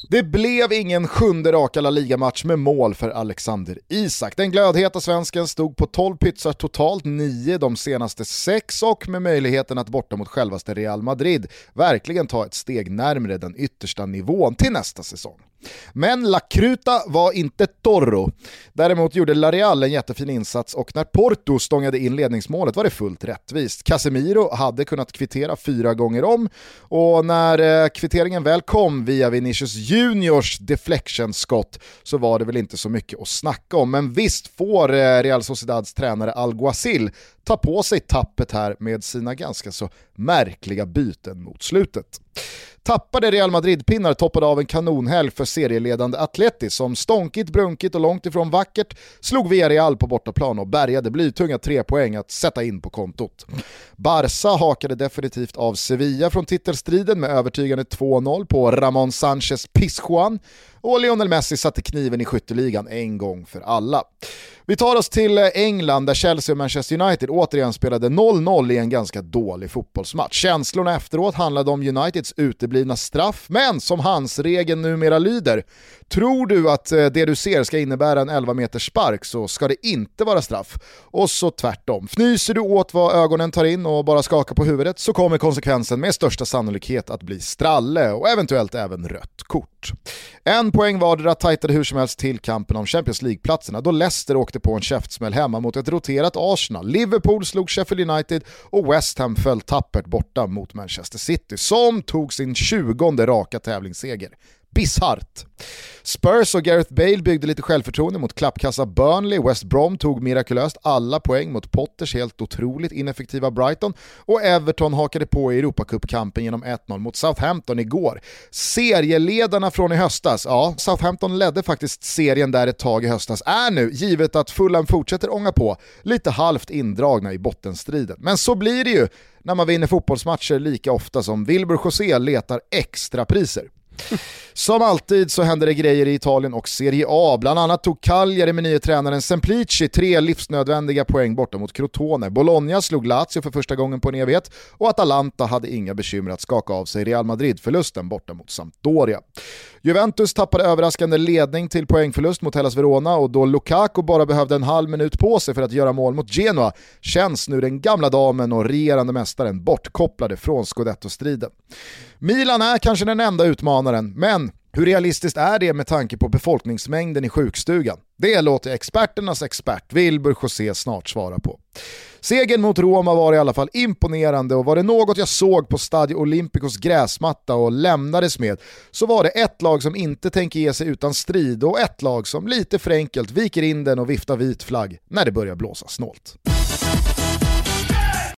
Det blev ingen 7:e raka La Liga-match med mål för Alexander Isak. Den glödheta svensken stod på 12 pytsar totalt, 9 de senaste 6, och med möjligheten att borta mot självaste Real Madrid verkligen ta ett steg närmare den yttersta nivån till nästa säsong. Men La Cruta var inte torro. Däremot gjorde La Real en jättefin insats, och när Porto stångade in ledningsmålet var det fullt rättvist. Casemiro hade kunnat kvittera 4 gånger om, och när kvitteringen väl kom via Vinicius Juniors deflection-skott så var det väl inte så mycket att snacka om. Men visst får Real Sociedads tränare Alguacil ta på sig tappet här med sina ganska så märkliga byten mot slutet. Tappade Real Madrid-pinnar toppade av en kanonhelg för serieledande Atleti som stånkigt, brunkigt och långt ifrån vackert slog Villarreal på bortaplan och bärgade blytunga 3 poäng att sätta in på kontot. Barça hakade definitivt av Sevilla från titelstriden med övertygande 2-0 på Ramon Sánchez Pizjuan, och Lionel Messi satte kniven i skytteligan en gång för alla. Vi tar oss till England där Chelsea och Manchester United återigen spelade 0-0 i en ganska dålig fotbollsmatch. Känslorna efteråt handlade om Uniteds uteblivna straff, men som hans regeln numera lyder: tror du att det du ser ska innebära en 11 meters spark så ska det inte vara straff. Och så tvärtom. Fnyser du åt vad ögonen tar in och bara skakar på huvudet så kommer konsekvensen med största sannolikhet att bli stralle och eventuellt även rött kort. 1 poäng vardera tajtade hur som helst till kampen om Champions League-platserna då Leicester åkte på en käftsmäll hemma mot ett roterat Arsenal. Liverpool slog Sheffield United och West Ham föll tappert borta mot Manchester City som tog sin 20:e raka tävlingsseger. Bisarrt. Spurs och Gareth Bale byggde lite självförtroende mot klappkassa Burnley. West Brom tog mirakulöst alla poäng mot Potters helt otroligt ineffektiva Brighton, och Everton hakade på i Europacup-kampen genom 1-0 mot Southampton igår. Serieledarna från i höstas, ja, Southampton ledde faktiskt serien där ett tag i höstas, är nu, givet att Fulham fortsätter ånga på, lite halvt indragna i bottenstriden. Men så blir det ju när man vinner fotbollsmatcher lika ofta som Wilbur José letar extra priser. Som alltid så händer det grejer i Italien och Serie A. Bland annat tog Cagliari med nya tränaren Semplici 3 livsnödvändiga poäng borta mot Crotone. Bologna slog Lazio för första gången på en evighet, och Atalanta hade inga bekymmer att skaka av sig Real Madrid-förlusten borta mot Sampdoria. Juventus tappade överraskande ledning till poängförlust mot Hellas Verona, och då Lukaku bara behövde en halv minut på sig för att göra mål mot Genoa känns nu den gamla damen och regerande mästaren bortkopplade från Scudetto-striden. Milan är kanske den enda utmanaren, men hur realistiskt är det med tanke på befolkningsmängden i sjukstugan? Det låter experternas expert Wilbur José snart svara på. Segern mot Roma var i alla fall imponerande, och var det något jag såg på Stadio Olympicos gräsmatta och lämnades med, så var det ett lag som inte tänker ge sig utan strid och ett lag som lite för enkelt viker in den och viftar vit flagg när det börjar blåsa snålt.